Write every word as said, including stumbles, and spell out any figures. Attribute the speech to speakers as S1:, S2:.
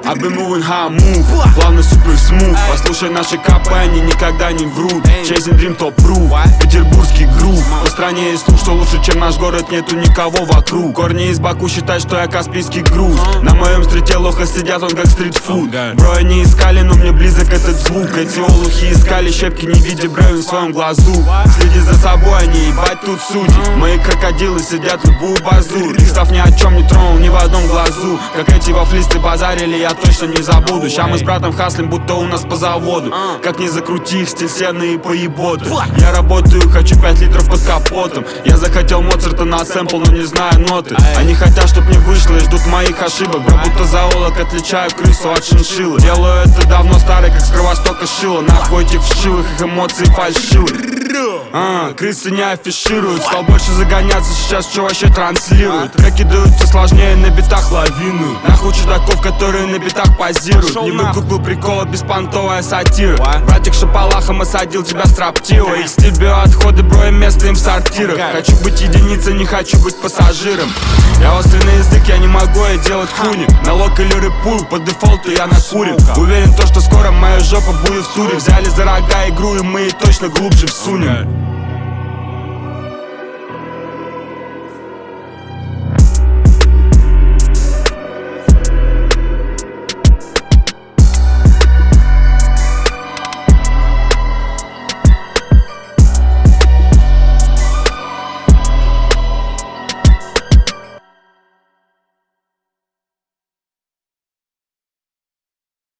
S1: I've been moving how I move, плавно супер смув. Послушай наши капы, они никогда не врут. Chasing Dream топ proof, петербургский грув. По стране есть слух, что лучше, чем наш город, нету никого вокруг. Корни из Баку считают, что я каспийский груз. На моем стрите лоха сидят, он как стритфуд. Бро, они искали, но мне близок этот звук. Эти олухи искали щепки, не видя бревен в своем глазу. Следи за собой, они ебать тут судьи. Мои крокодилы сидят любую базу. Их став ни о чем не тронул, ни в одном глазу. Как эти вафлисты базарили, я точно не забуду. Ща мы с братом хаслим, будто у нас по заводу. Как не закрути их, стиль сены и поеботы. Я работаю, хочу пять литров под капотом. Я захотел Моцарта на сэмпл, но не знаю ноты. Они хотят, чтоб не вышло и ждут моих ошибок. Бро, будто зоолог, отличаю крысу от шиншиллы. Делаю это давно, старый, как с Кровостока шило. Нахуй этих вшивых, их эмоции фальшивые. А, крысы не афишируют. Стал больше загоняться сейчас, что вообще транслируют. Треки даются сложнее на битах лавину. Нахуй чудаков, которые на битах позируют. Не выкупил прикола, беспонтовая сатира. Братик шапалахом осадил тебя строптиво. Их стиль биоотходы, бро, и место им в сортирах. Хочу быть единицей, не хочу быть пассажиром. Я острый на язык, я не могу я делать хуни. Налог или рэпую, по дефолту я накурим. Уверен то, что скоро моя жопа будет в туре. Взяли за рога игру, и мы точно глубже всунем.